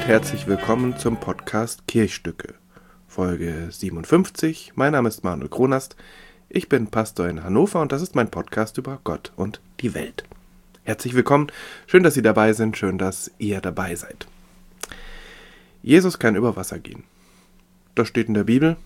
und herzlich willkommen zum Podcast Kirchstücke, Folge 57. Mein Name ist Manuel Kronast, ich bin Pastor in Hannover und das ist mein Podcast über Gott und die Welt. Herzlich willkommen, schön, dass Sie dabei sind, schön, dass ihr dabei seid. Jesus kann über Wasser gehen. Das steht in der Bibel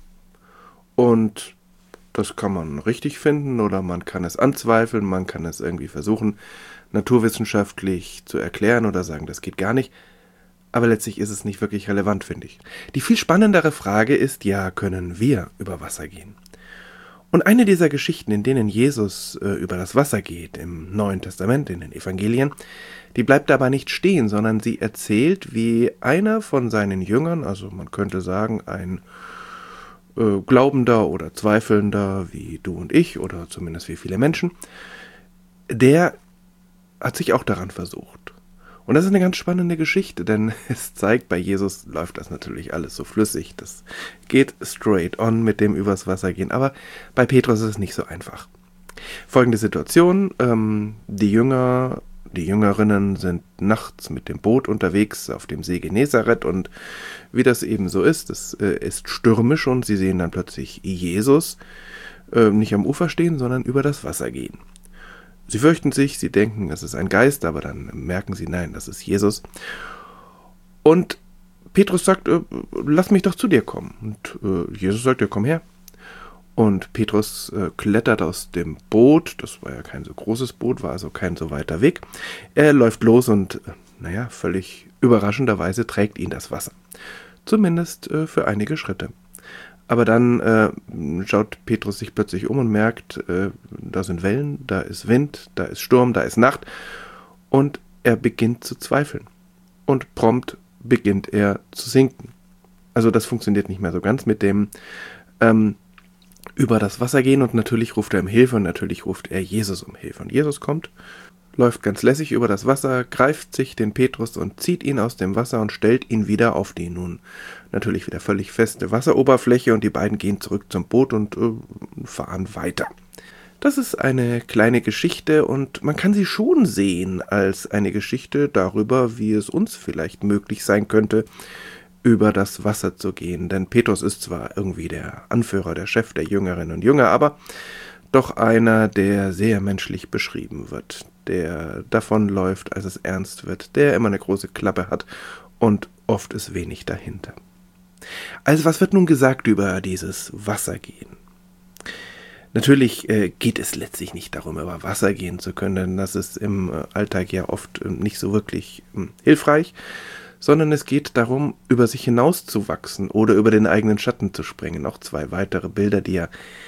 und das kann man richtig finden oder man kann es anzweifeln, man kann es irgendwie versuchen, naturwissenschaftlich zu erklären oder sagen, das geht gar nicht. Aber letztlich ist es nicht wirklich relevant, finde ich. Die viel spannendere Frage ist, ja, können wir über Wasser gehen? Und eine dieser Geschichten, in denen Jesus über das Wasser geht, im Neuen Testament, in den Evangelien, die bleibt dabei nicht stehen, sondern sie erzählt, wie einer von seinen Jüngern, also man könnte sagen, ein Glaubender oder Zweifelnder wie du und ich oder zumindest wie viele Menschen, der hat sich auch daran versucht. Und das ist eine ganz spannende Geschichte, denn es zeigt, bei Jesus läuft das natürlich alles so flüssig. Das geht straight on mit dem übers Wasser gehen, aber bei Petrus ist es nicht so einfach. Folgende Situation, die Jüngerinnen sind nachts mit dem Boot unterwegs auf dem See Genezareth und wie das eben so ist, es ist stürmisch und sie sehen dann plötzlich Jesus nicht am Ufer stehen, sondern über das Wasser gehen. Sie fürchten sich, sie denken, es ist ein Geist, aber dann merken sie, nein, das ist Jesus. Und Petrus sagt, lass mich doch zu dir kommen. Und Jesus sagt, ja, komm her. Und Petrus klettert aus dem Boot, das war ja kein so großes Boot, war also kein so weiter Weg. Er läuft los und, völlig überraschenderweise trägt ihn das Wasser. Zumindest für einige Schritte. Aber dann schaut Petrus sich plötzlich um und merkt, da sind Wellen, da ist Wind, da ist Sturm, da ist Nacht. Und er beginnt zu zweifeln. Und prompt beginnt er zu sinken. Also das funktioniert nicht mehr so ganz mit dem über das Wasser gehen. Und natürlich ruft er um Hilfe und natürlich ruft er Jesus um Hilfe. Und Jesus kommt, läuft ganz lässig über das Wasser, greift sich den Petrus und zieht ihn aus dem Wasser und stellt ihn wieder auf die nun natürlich wieder völlig feste Wasseroberfläche und die beiden gehen zurück zum Boot und fahren weiter. Das ist eine kleine Geschichte und man kann sie schon sehen als eine Geschichte darüber, wie es uns vielleicht möglich sein könnte, über das Wasser zu gehen. Denn Petrus ist zwar irgendwie der Anführer, der Chef der Jüngerinnen und Jünger, aber doch einer, der sehr menschlich beschrieben wird, der davonläuft, als es ernst wird, der immer eine große Klappe hat und oft ist wenig dahinter. Also was wird nun gesagt über dieses Wassergehen? Natürlich geht es letztlich nicht darum, über Wasser gehen zu können, denn das ist im Alltag ja oft nicht so wirklich hilfreich, sondern es geht darum, über sich hinauszuwachsen oder über den eigenen Schatten zu springen. Auch zwei weitere Bilder, die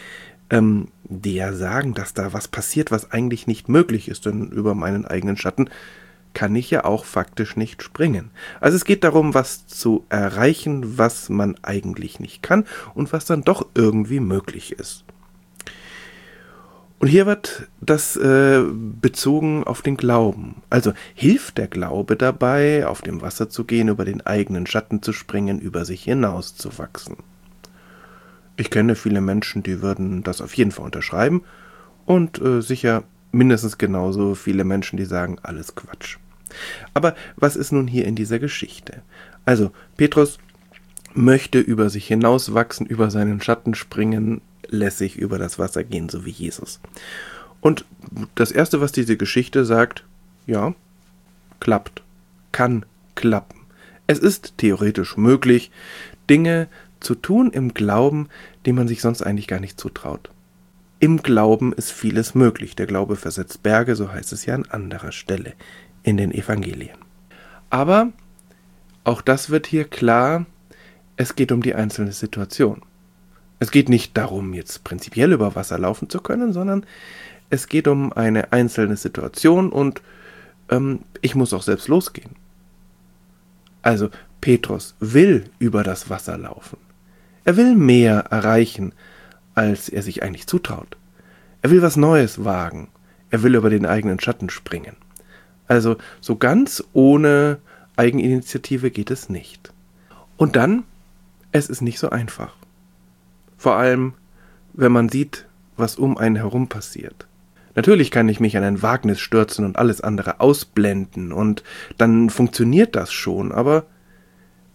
ja sagen, dass da was passiert, was eigentlich nicht möglich ist, denn über meinen eigenen Schatten kann ich ja auch faktisch nicht springen. Also es geht darum, was zu erreichen, was man eigentlich nicht kann und was dann doch irgendwie möglich ist. Und hier wird das bezogen auf den Glauben. Also hilft der Glaube dabei, auf dem Wasser zu gehen, über den eigenen Schatten zu springen, über sich hinaus zu wachsen. Ich kenne viele Menschen, die würden das auf jeden Fall unterschreiben und sicher mindestens genauso viele Menschen, die sagen, alles Quatsch. Aber was ist nun hier in dieser Geschichte? Also, Petrus möchte über sich hinauswachsen, über seinen Schatten springen, lässig über das Wasser gehen, so wie Jesus. Und das Erste, was diese Geschichte sagt, ja, klappt, kann klappen. Es ist theoretisch möglich, Dinge zu tun im Glauben, die man sich sonst eigentlich gar nicht zutraut. Im Glauben ist vieles möglich. Der Glaube versetzt Berge, so heißt es ja an anderer Stelle in den Evangelien. Aber auch das wird hier klar, es geht um die einzelne Situation. Es geht nicht darum, jetzt prinzipiell über Wasser laufen zu können, sondern es geht um eine einzelne Situation und ich muss auch selbst losgehen. Also Petrus will über das Wasser laufen. Er will mehr erreichen, als er sich eigentlich zutraut. Er will was Neues wagen. Er will über den eigenen Schatten springen. Also so ganz ohne Eigeninitiative geht es nicht. Und dann, es ist nicht so einfach. Vor allem, wenn man sieht, was um einen herum passiert. Natürlich kann ich mich an ein Wagnis stürzen und alles andere ausblenden und dann funktioniert das schon, aber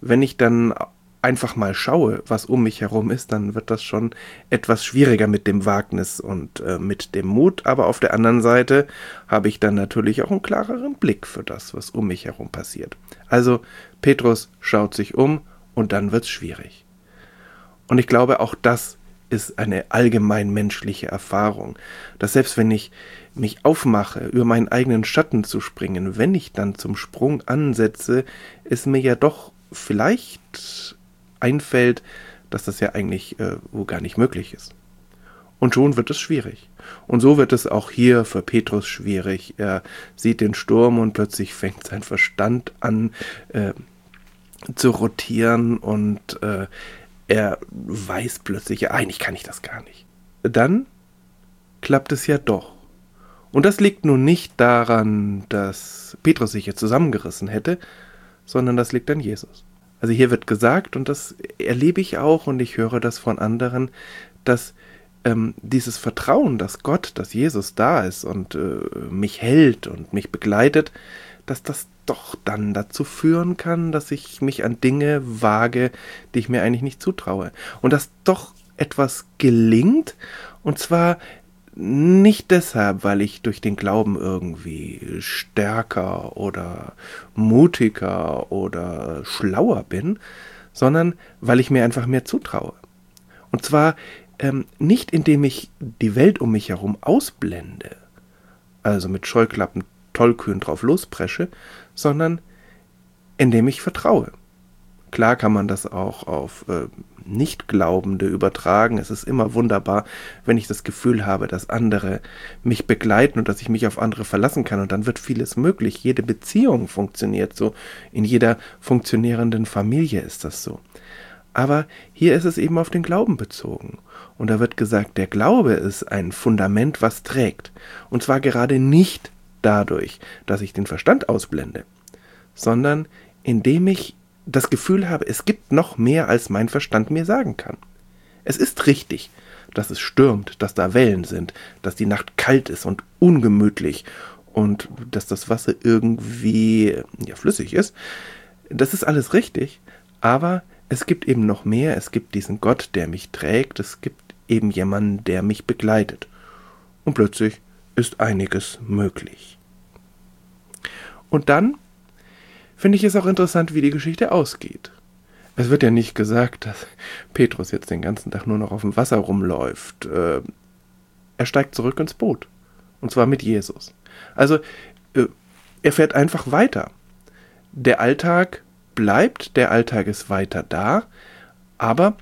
wenn ich dann einfach mal schaue, was um mich herum ist, dann wird das schon etwas schwieriger mit dem Wagnis und mit dem Mut. Aber auf der anderen Seite habe ich dann natürlich auch einen klareren Blick für das, was um mich herum passiert. Also Petrus schaut sich um und dann wird's schwierig. Und ich glaube, auch das ist eine allgemein menschliche Erfahrung, dass selbst wenn ich mich aufmache, über meinen eigenen Schatten zu springen, wenn ich dann zum Sprung ansetze, es mir ja doch vielleicht einfällt, dass das ja eigentlich wohl gar nicht möglich ist. Und schon wird es schwierig. Und so wird es auch hier für Petrus schwierig. Er sieht den Sturm und plötzlich fängt sein Verstand an zu rotieren und er weiß plötzlich, ja, eigentlich kann ich das gar nicht. Dann klappt es ja doch. Und das liegt nun nicht daran, dass Petrus sich jetzt zusammengerissen hätte, sondern das liegt an Jesus. Also hier wird gesagt, und das erlebe ich auch und ich höre das von anderen, dass dieses Vertrauen, dass Gott, dass Jesus da ist und mich hält und mich begleitet, dass das doch dann dazu führen kann, dass ich mich an Dinge wage, die ich mir eigentlich nicht zutraue. Und dass doch etwas gelingt, und zwar nicht deshalb, weil ich durch den Glauben irgendwie stärker oder mutiger oder schlauer bin, sondern weil ich mir einfach mehr zutraue. Und zwar nicht indem ich die Welt um mich herum ausblende, also mit Scheuklappen tollkühn drauf lospresche, sondern indem ich vertraue. Klar kann man das auch auf Nichtglaubende übertragen. Es ist immer wunderbar, wenn ich das Gefühl habe, dass andere mich begleiten und dass ich mich auf andere verlassen kann. Und dann wird vieles möglich. Jede Beziehung funktioniert so. In jeder funktionierenden Familie ist das so. Aber hier ist es eben auf den Glauben bezogen. Und da wird gesagt, der Glaube ist ein Fundament, was trägt. Und zwar gerade nicht dadurch, dass ich den Verstand ausblende, sondern indem ich das Gefühl habe, es gibt noch mehr, als mein Verstand mir sagen kann. Es ist richtig, dass es stürmt, dass da Wellen sind, dass die Nacht kalt ist und ungemütlich und dass das Wasser irgendwie flüssig ist. Das ist alles richtig, aber es gibt eben noch mehr. Es gibt diesen Gott, der mich trägt. Es gibt eben jemanden, der mich begleitet. Und plötzlich ist einiges möglich. Und dann finde ich es auch interessant, wie die Geschichte ausgeht. Es wird ja nicht gesagt, dass Petrus jetzt den ganzen Tag nur noch auf dem Wasser rumläuft. Er steigt zurück ins Boot. Und zwar mit Jesus. Also, er fährt einfach weiter. Der Alltag bleibt, der Alltag ist weiter da, aber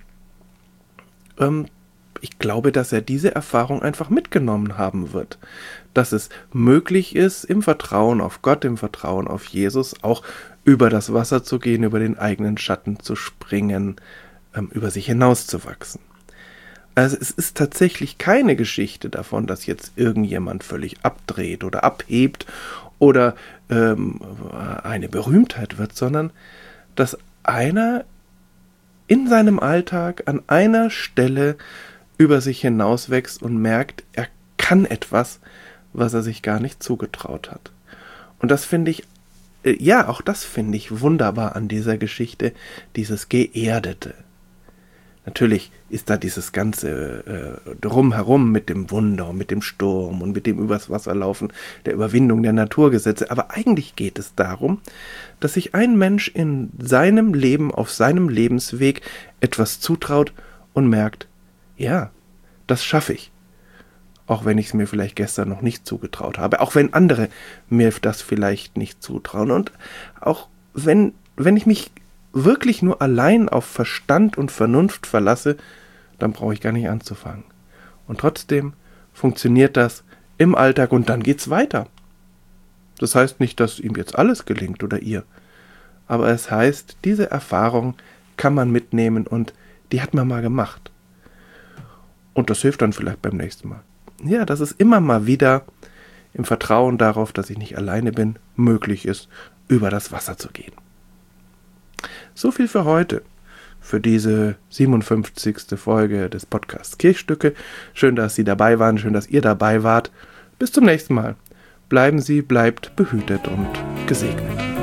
ich glaube, dass er diese Erfahrung einfach mitgenommen haben wird. Dass es möglich ist, im Vertrauen auf Gott, im Vertrauen auf Jesus, auch über das Wasser zu gehen, über den eigenen Schatten zu springen, über sich hinauszuwachsen. Also es ist tatsächlich keine Geschichte davon, dass jetzt irgendjemand völlig abdreht oder abhebt oder eine Berühmtheit wird, sondern dass einer in seinem Alltag an einer Stelle über sich hinauswächst und merkt, er kann etwas, was er sich gar nicht zugetraut hat. Und das finde ich, auch das finde ich wunderbar an dieser Geschichte, dieses Geerdete. Natürlich ist da dieses ganze Drumherum mit dem Wunder und mit dem Sturm und mit dem übers Wasser laufen, der Überwindung der Naturgesetze. Aber eigentlich geht es darum, dass sich ein Mensch in seinem Leben, auf seinem Lebensweg etwas zutraut und merkt, ja, das schaffe ich. Auch wenn ich es mir vielleicht gestern noch nicht zugetraut habe. Auch wenn andere mir das vielleicht nicht zutrauen. Und auch wenn ich mich wirklich nur allein auf Verstand und Vernunft verlasse, dann brauche ich gar nicht anzufangen. Und trotzdem funktioniert das im Alltag und dann geht's weiter. Das heißt nicht, dass ihm jetzt alles gelingt oder ihr. Aber es heißt, diese Erfahrung kann man mitnehmen und die hat man mal gemacht. Und das hilft dann vielleicht beim nächsten Mal. Ja, dass es immer mal wieder im Vertrauen darauf, dass ich nicht alleine bin, möglich ist, über das Wasser zu gehen. So viel für heute, für diese 57. Folge des Podcasts Kirchstücke. Schön, dass Sie dabei waren, schön, dass ihr dabei wart. Bis zum nächsten Mal. Bleiben Sie, bleibt behütet und gesegnet.